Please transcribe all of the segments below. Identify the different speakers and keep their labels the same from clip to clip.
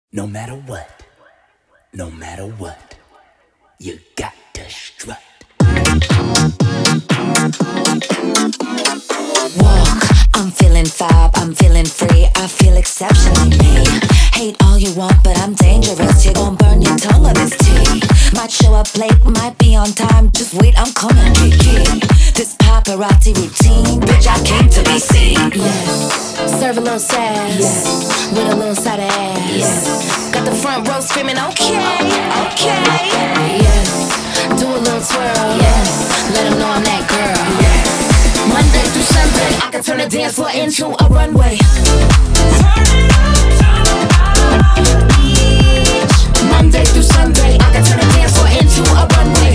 Speaker 1: No matter what, no matter what, you got to strut.
Speaker 2: Walk, I'm feeling fab, I'm feeling free, I feel exceptionally me. Hate all you want, but I'm dangerous, you're gon' burn your tongue on this tea. Might show up late, might be on time, just wait, I'm coming, Kiki. This paparazzi routine, bitch, I came to be seen. Yes, serve a little sass, yes, with a little side of ass. Yes, got the front row screaming, okay, okay. Yes, do a little twirl, yes, let 'em know I'm that girl. Yes. Monday through Sunday, I can turn the dance floor into a runway. Monday through Sunday, I can turn the dance floor into a runway.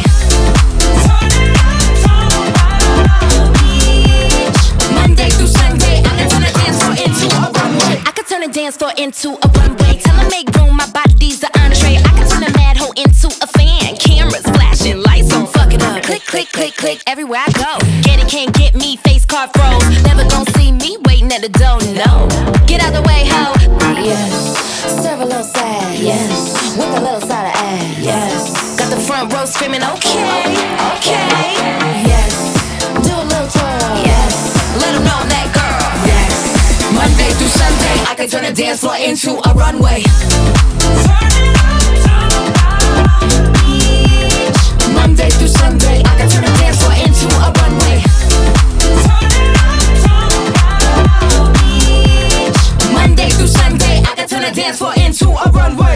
Speaker 2: Monday through Sunday, I can turn the dance floor into a runway. I can turn the dance floor into a runway. Tell 'em make room, my body's an entree. I can turn a mad hoe into a fan. Cameras flashing, lights on, fuck it up. Click, click, click, click, everywhere I go. Get it, can't get me, face card froze. Never gon' see me waiting at the door, no. Get out the way, ho. Yes, serve a little sad, yes, with a little side of ass. Yes, got the front row screaming, okay, okay. Yes, do a little twirl. Yes, let 'em know I'm that girl. Yes, Monday through Sunday, I can turn the dance floor into a runway. Monday through Sunday, I can turn the dance floor into a runway. Monday through Sunday, I can turn the dance floor into a runway.